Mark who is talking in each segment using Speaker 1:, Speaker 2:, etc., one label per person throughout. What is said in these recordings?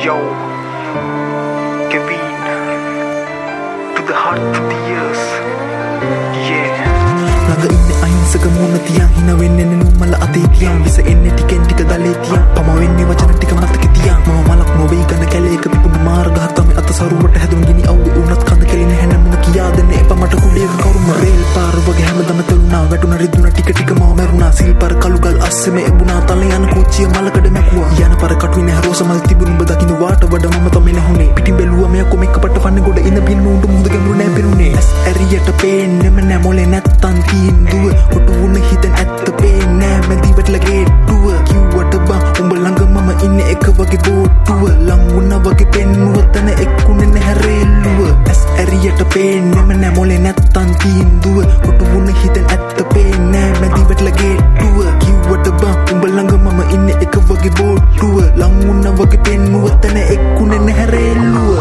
Speaker 1: Yo, Kevin, to the heart, to the ears. Yeah.
Speaker 2: Naga inne ahinsaka mona tiyan hina wenne numala ate tiyan bisa enne tiken tika dale tiyan pama wenne wachana tika matake tiyan mama malak nobe gana kaleka pipun marga hatame atasaruwata hadun gini awge unat kanda kelene henamuna kiyadene epamata kuliya kawruma rail par wage hamadana teluna vetuna riduna tika tika mama meruna sil par kalugal asseme ebuna tale yana kochiya malakade mekuwa yana par katuine harosa mal tibunu badakinu waata wada mama tamene hune pitin beluwa me ko mekkapatta fanne goda ina binnu undu muduge murune penune as ariyata penne mena mole nattan tinduwa ඔටුවුන හිතන් ඇත්ත පේන්නේ මැදි වැටලා ගේට්ටුව කිව්වට බං උඹ ළඟ මම ඉන්නේ එක වගේ බෝට්ටුව ලං වුණා වගේ පෙන්නුව තන එක්කුනේ නැහැ රේල්ලුව ඇස් ඇරියට පේන්නේම නෑ මොලේ නැත්තන් තීන්දුව ඔටුවුන හිතන් ඇත්ත පේන්නේ මැදි වැටලා ගේට්ටුව කිව්වට බං උඹ ළඟ මම ඉන්නේ එක වගේ බෝට්ටුව ලං වුණා වගේ පෙන්නුව තන එක්කුනේ නැහැ රේල්ලුව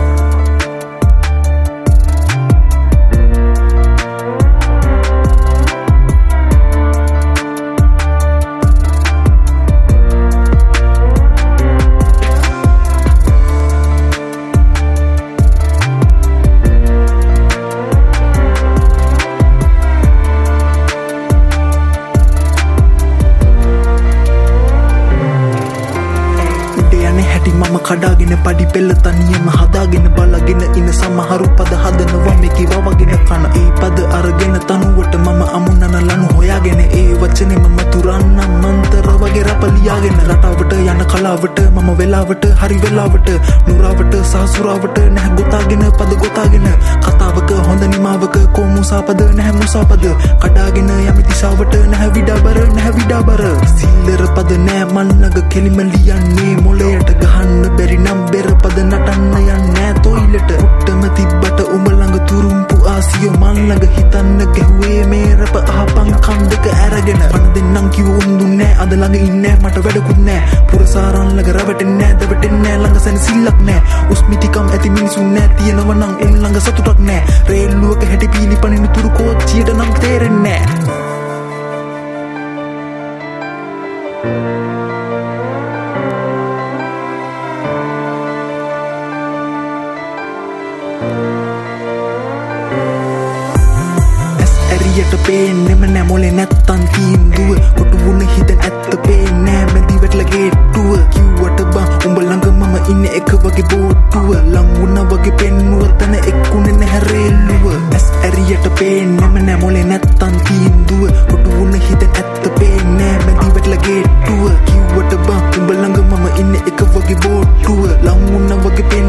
Speaker 2: මම කඩාගෙන පඩි පෙළ තනියම හදාගෙන බලගෙන ඉන සමහරු පද හදනවා මේකේ වවගෙන කන ඒ පද අරගෙන තනුවට මම අමුණන ලනු හොයාගෙන ඒ වචනේ මම තුරන්න මන්තර වගේ රපලියාගෙන රටාවට යන කලාවට මම වෙලාවට හරි වෙලාවට නුරාවට සාසුරාවට නැහැ ගොතාගෙන පද ගොතාගෙන කතාවක හොඳ නිමාවක කො මුසාපද නැහැ මුසාපද කඩාගෙන යමි දිශාවට නැහැ විඩාබර සිල්ලර පද නෑ මන්නග කෙලිම ලියන්නේ මොලයට ගහන්න බැරි නම් බෙර පද නටන්න යන්නේ තොයිලට උට්ටම තිබ්බට උඹ ළඟ තුරුම්පු ආසියෝ මන් ළඟ හිතන්න ගැහුවේ මේ රප අහපන් කන් දෙක අරගෙන පණ දෙන්නම් කිව්ව උන්දුන්නේ අද ළඟ ඉන්නේ මට වැඩකුත් නෑ පුරසාරන් ළඟ රවටෙන්නේ දවටෙන්නේ ළඟ සැනසෙල්ලක් නෑ උස්මිතිකම් ඇති මිනිසුන් නෑ තියෙනව නම් උන් ළඟ සතුටක් නෑ රේල්ලුවක හැටි පීලි පනින තුරු කෝච්චියට නම් තේරෙන්නේ නෑ ඇරියට පේන්නෙම නෑ මොලේ නැත්තන් තීන්දුව කොටුවුන හිතන් ඇත්ත පේන්නේ මැදි වැටලා ගේට්ටුව කිව්වට බං උඹ ළඟ මම ඉන්නේ එක වගේ බෝට්ටුව ලං වුණා වගේ පෙන්නුව තන එක්කුනේ නැහැ රේල්ලුව ඇස් ඇරියට පේන්නෙම නෑ මොලේ නැත්තන් තීන්දුව කොටුවුන හිතන් ඇත්ත පේන්නේ මැදි වැටලා ගේට්ටුව කිව්වට බං උඹ ළඟ මම ඉන්නේ එක වගේ බෝට්ටුව ලං වුණා වගේ